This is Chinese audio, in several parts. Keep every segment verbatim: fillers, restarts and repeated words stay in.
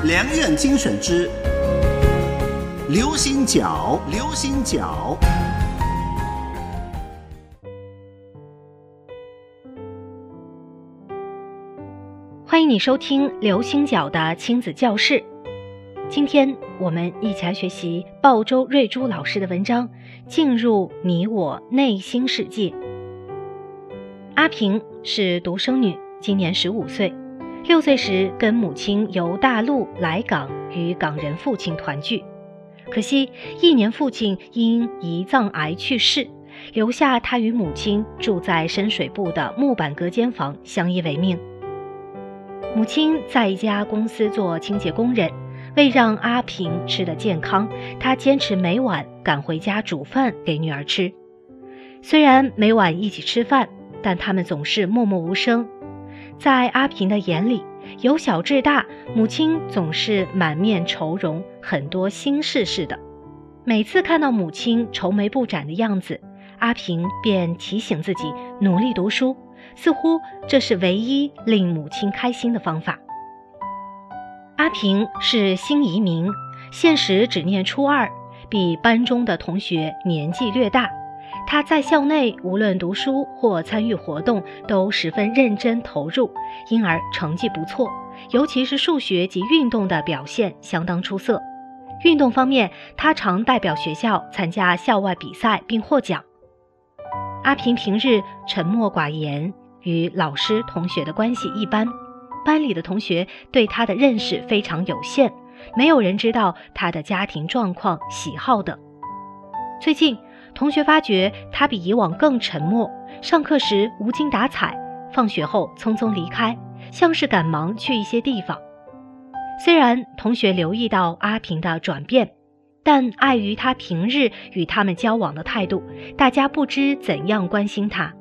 良苑精选之流行角，流行角。 欢迎你收听流星角的亲子教室。今天我们一起来学习鲍周瑞珠老师的文章《进入你我内心世界》。阿平是独生女，今年十五岁。六岁时跟母亲由大陆来港与港人父亲团聚，可惜一年父亲因胰脏癌去世，留下他与母亲住在深水埗的木板隔间房相依为命。母亲在一家公司做清洁工人，为让阿平吃得健康，她坚持每晚赶回家煮饭给女儿吃。虽然每晚一起吃饭，但他们总是默默无声。在阿平的眼里，由小至大，母亲总是满面愁容，很多心事似的。每次看到母亲愁眉不展的样子，阿平便提醒自己努力读书，似乎这是唯一令母亲开心的方法。阿平是新移民，现时只念初二，比班中的同学年纪略大。他在校内无论读书或参与活动都十分认真投入，因而成绩不错，尤其是数学及运动的表现相当出色。运动方面，他常代表学校参加校外比赛并获奖。阿平平日沉默寡言，与老师同学的关系一般，班里的同学对他的认识非常有限，没有人知道他的家庭状况、喜好等。最近同学发觉他比以往更沉默，上课时无精打采，放学后匆匆离开，像是赶忙去一些地方。虽然同学留意到阿平的转变，但碍于他平日与他们交往的态度，大家不知怎样关心他。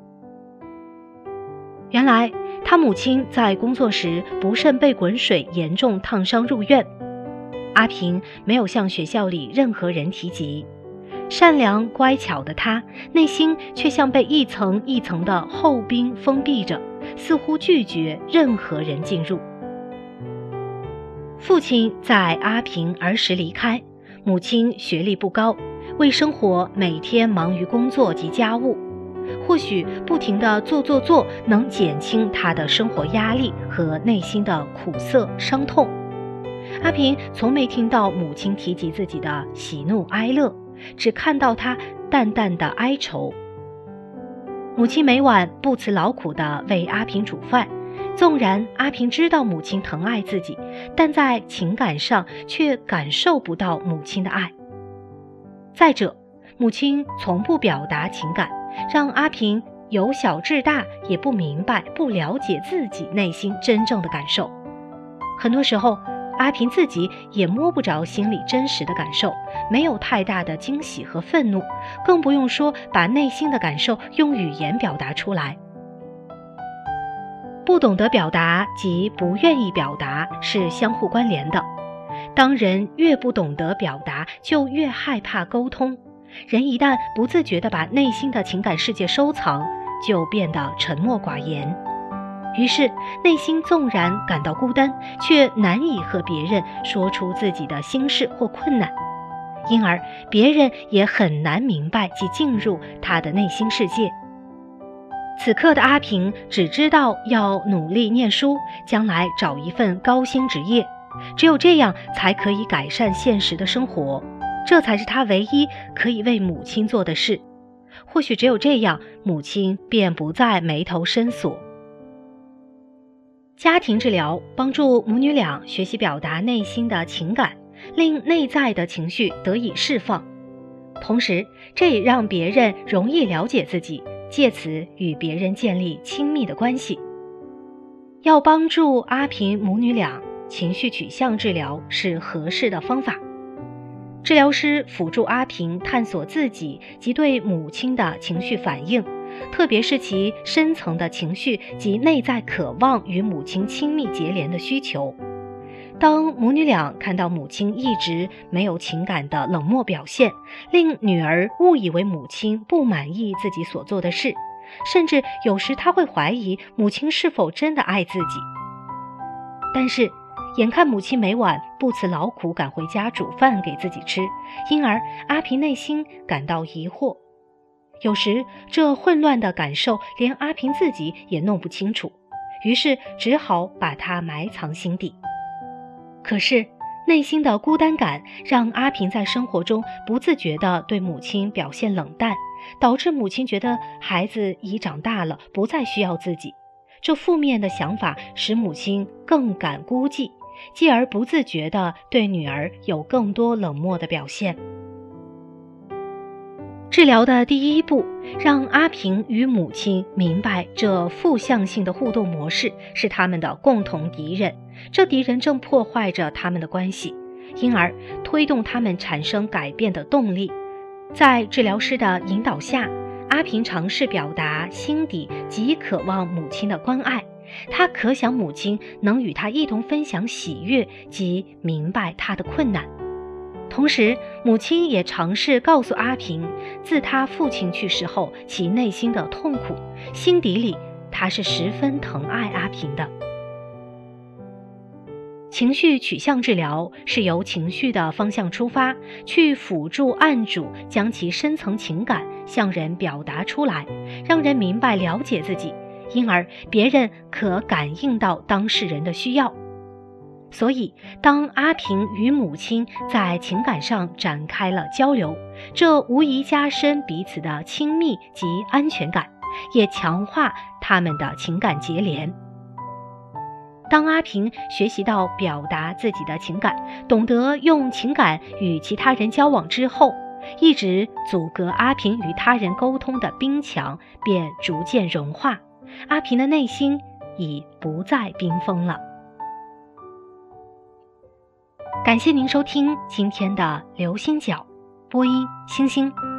原来他母亲在工作时不慎被滚水严重烫伤入院，阿平没有向学校里任何人提及。善良乖巧的他，内心却像被一层一层的厚冰封闭着，似乎拒绝任何人进入。父亲在阿平儿时离开，母亲学历不高，为生活每天忙于工作及家务。或许不停地做做做能减轻他的生活压力和内心的苦涩伤痛。阿平从没听到母亲提及自己的喜怒哀乐，只看到他淡淡的哀愁。母亲每晚不辞劳苦地为阿平煮饭，纵然阿平知道母亲疼爱自己，但在情感上却感受不到母亲的爱。再者，母亲从不表达情感，让阿平由小至大也不明白、不了解自己内心真正的感受。很多时候，阿平自己也摸不着心里真实的感受，没有太大的惊喜和愤怒，更不用说把内心的感受用语言表达出来。不懂得表达及不愿意表达是相互关联的。当人越不懂得表达，就越害怕沟通。人一旦不自觉地把内心的情感世界收藏，就变得沉默寡言。于是内心纵然感到孤单，却难以和别人说出自己的心事或困难，因而别人也很难明白及进入他的内心世界。此刻的阿平只知道要努力念书，将来找一份高薪职业，只有这样才可以改善现实的生活，这才是他唯一可以为母亲做的事。或许只有这样，母亲便不再眉头深锁。家庭治疗帮助母女俩学习表达内心的情感，令内在的情绪得以释放，同时这也让别人容易了解自己，借此与别人建立亲密的关系。要帮助阿平母女俩，情绪取向治疗是合适的方法。治疗师辅助阿平探索自己及对母亲的情绪反应，特别是其深层的情绪及内在渴望与母亲亲密结连的需求。当母女俩看到母亲一直没有情感的冷漠表现，令女儿误以为母亲不满意自己所做的事，甚至有时她会怀疑母亲是否真的爱自己。但是眼看母亲每晚不辞劳苦赶回家煮饭给自己吃，因而阿平内心感到疑惑。有时这混乱的感受连阿平自己也弄不清楚，于是只好把它埋藏心底。可是内心的孤单感让阿平在生活中不自觉地对母亲表现冷淡，导致母亲觉得孩子已长大了，不再需要自己。这负面的想法使母亲更感孤寂，继而不自觉地对女儿有更多冷漠的表现。治疗的第一步，让阿平与母亲明白这负向性的互动模式是他们的共同敌人，这敌人正破坏着他们的关系，因而推动他们产生改变的动力。在治疗师的引导下，阿平尝试表达心底极渴望母亲的关爱，他可想母亲能与他一同分享喜悦及明白他的困难。同时，母亲也尝试告诉阿平，自他父亲去世后其内心的痛苦，心底里他是十分疼爱阿平的。情绪取向治疗是由情绪的方向出发，去辅助案主将其深层情感向人表达出来，让人明白了解自己，因而别人可感应到当事人的需要。所以当阿平与母亲在情感上展开了交流，这无疑加深彼此的亲密及安全感，也强化他们的情感结连。当阿平学习到表达自己的情感，懂得用情感与其他人交往之后，一直阻隔阿平与他人沟通的冰墙便逐渐融化，阿平的内心已不再冰封了。感谢您收听今天的流星角，播音星星。